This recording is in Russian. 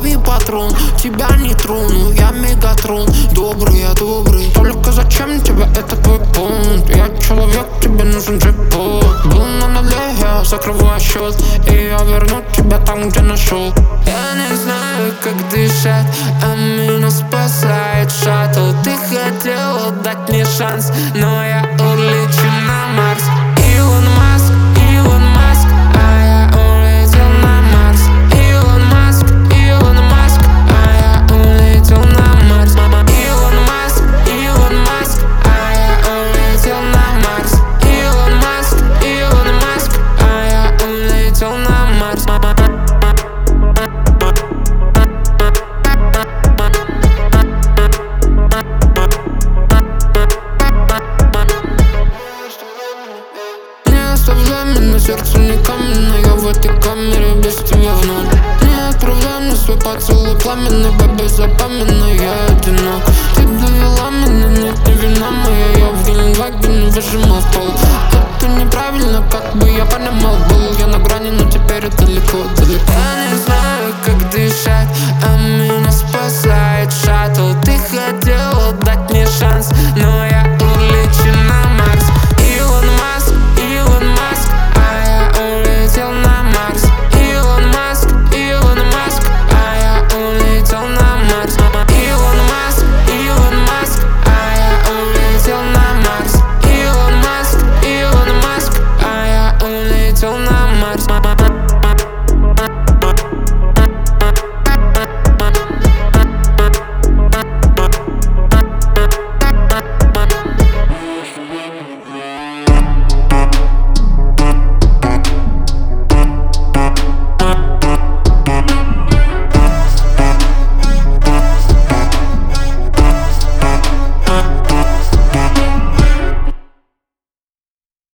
крови патрон, тебя не трону, я Мегатрон. Добрый, я добрый, только зачем тебе это твой пункт? Я человек, тебе нужен джекпот. Был на нуле, я закрываю счет, и я верну тебя там, где нашел. Я не знаю, как дышать, а меня спасает шаттл. Ты хотела дать мне шанс, но я улечу на Марс. Илон Маск, Илон Маск, а я улетел на Марс. Илон Маск, Илон Маск, а я улетел на Марс. Илон Маск, Илон Маск, а я улетел на Марс. Илон Маск, Илон Маск, а я улетел на Марс. Оставляй меня, сердце не каменное, я в этой камере без тебя вновь. Не отправляй мне свой поцелуй пламенный, бэби, запоминай, я одинок. Ты довела меня, нет, не вина моя, я в Геленваге не выжимал пол. Это неправильно, как бы я понимал, был я на грани, но теперь далеко, далеко. Я не знаю, как дышать,